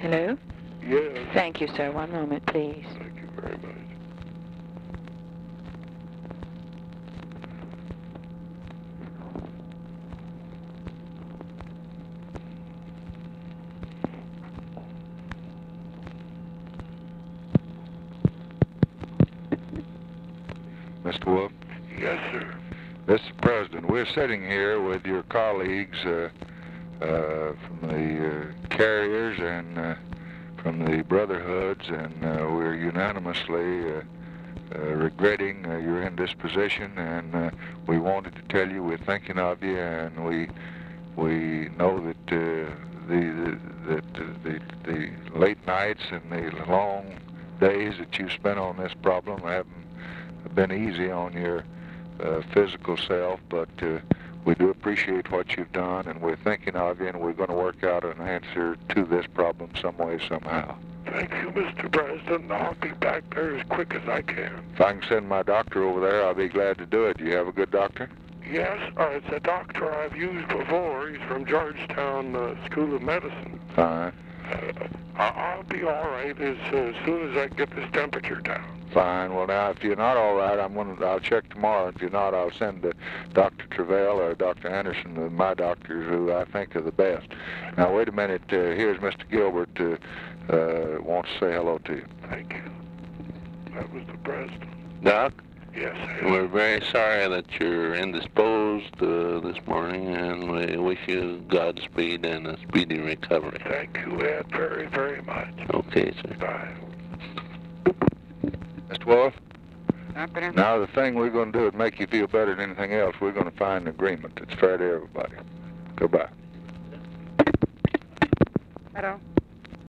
Hello? Yes. Thank you, sir. One moment, please. Thank you very much. Mr. Wolf? Yes, sir. This is the President. We're sitting here with your colleagues from the carriers and from the brotherhoods, and we're unanimously regretting your indisposition, and we wanted to tell you we're thinking of you, and we know that the late nights and the long days that you spent on this problem haven't been easy on your physical self, but we do appreciate what you've done, and we're thinking of you, and we're going to work out an answer to this problem some way, somehow. Thank you, Mr. President. I'll be back there as quick as I can. If I can send my doctor over there, I'll be glad to do it. Do you have a good doctor? Yes, it's a doctor I've used before. He's from Georgetown School of Medicine. Fine. I'll be all right as soon as I get this temperature down. Fine. Well, now, if you're not all right, I'll check tomorrow. If you're not, I'll send Dr. Travell or Dr. Anderson, my doctors, who I think are the best. Now, wait a minute. Here's Mr. Gilbert wants to say hello to you. Thank you. That was the President. Doc, Yes, we're very sorry that you're indisposed this morning, and we wish you Godspeed and a speedy recovery. Thank you, Ed, very, very much. Okay, sir. Bye. Mr. Wolf? Now, the thing we're going to do to make you feel better than anything else, we're going to find an agreement that's fair to everybody. Goodbye. Hello?